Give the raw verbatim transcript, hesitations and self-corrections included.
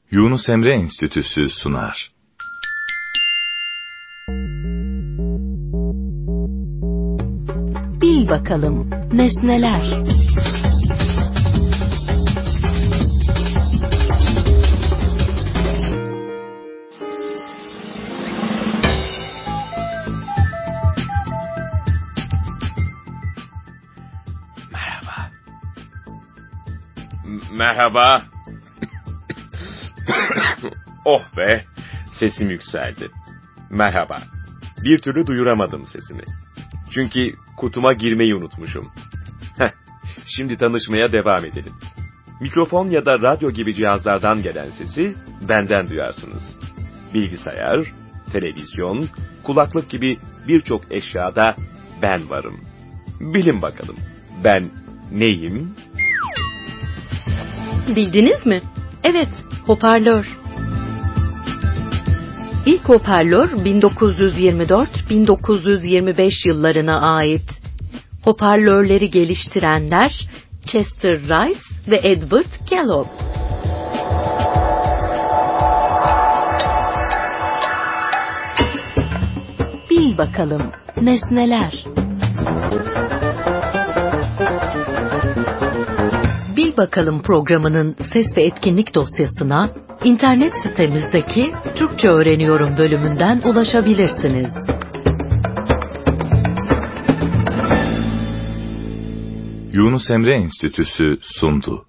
Yunus Emre Enstitüsü sunar. Bil bakalım nesneler. Merhaba. M- Merhaba. Oh be, sesim yükseldi. Merhaba. Bir türlü duyuramadım sesimi. Çünkü kutuma girmeyi unutmuşum. Heh, şimdi tanışmaya devam edelim. Mikrofon ya da radyo gibi cihazlardan gelen sesi benden duyarsınız. Bilgisayar, televizyon, kulaklık gibi birçok eşyada ben varım. Bilin bakalım, ben neyim? Bildiniz mi? Evet, hoparlör. İlk hoparlör bin dokuz yüz yirmi dört - bin dokuz yüz yirmi beş yıllarına ait. Hoparlörleri geliştirenler Chester Rice ve Edward Kellogg. Bil bakalım nesneler. Bil bakalım programının ses ve etkinlik dosyasına İnternet sitemizdeki Türkçe Öğreniyorum bölümünden ulaşabilirsiniz. Yunus Emre Enstitüsü sundu.